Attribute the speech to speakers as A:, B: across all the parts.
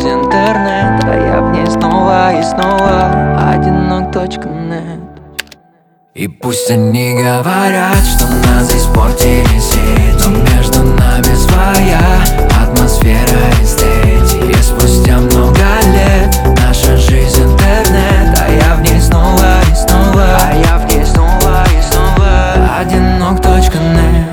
A: жизнь интернет, а я в ней снова и снова одинок.нет.
B: И пусть они говорят, что нас испортили сети, но между нами своя атмосфера эстетики. И спустя много лет наша жизнь интернет, а я в ней снова и снова,
A: А я в ней снова и снова
B: одинок.нет.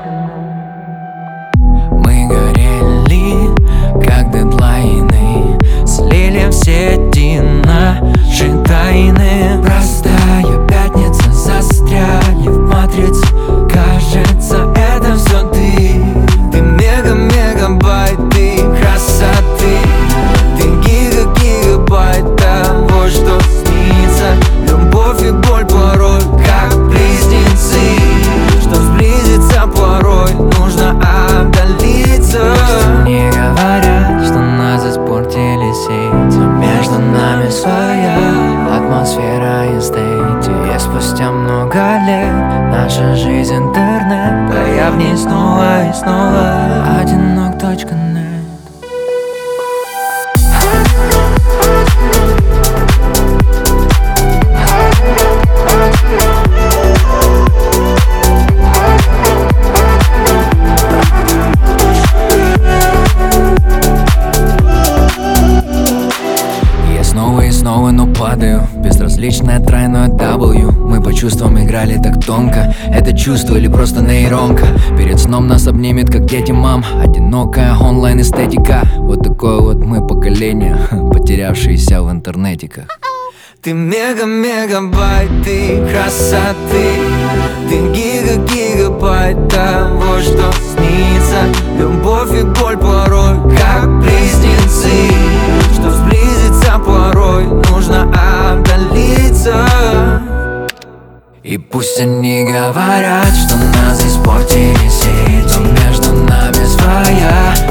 B: Мы горели, как дедлайны, слили в сети наши тайны. Простая пятница, застряли в матрице. Кажется, это все ты. Ты мега-мегабайт, ты красоты. Ты гигабайт того, что снится. Любовь и боль порой, как близнецы. Чтоб сблизиться порой, нужно отдалиться. Мне говорят, что нас испортили сети, но между нами своя атмосфера эстетики. И спустя много лет наша жизнь интернет,
A: А я в ней снова и снова
B: одинок.нет. Снова и снова, но падаю. Безразличное тройное W. Мы по чувствам играли так тонко. Это чувство или просто нейронка? Перед сном нас обнимет, как дети, мам. Одинокая онлайн-эстетика. Вот такое вот мы поколение, потерявшееся в интернетиках. Ты мега-мегабайт, ты красоты. Ты гигабайт того, что снится. Любовь и боль порой, как близнецы. Чтоб сблизиться порой, нужно отдалиться. И пусть они говорят, что нас испортили сети, но между нами своя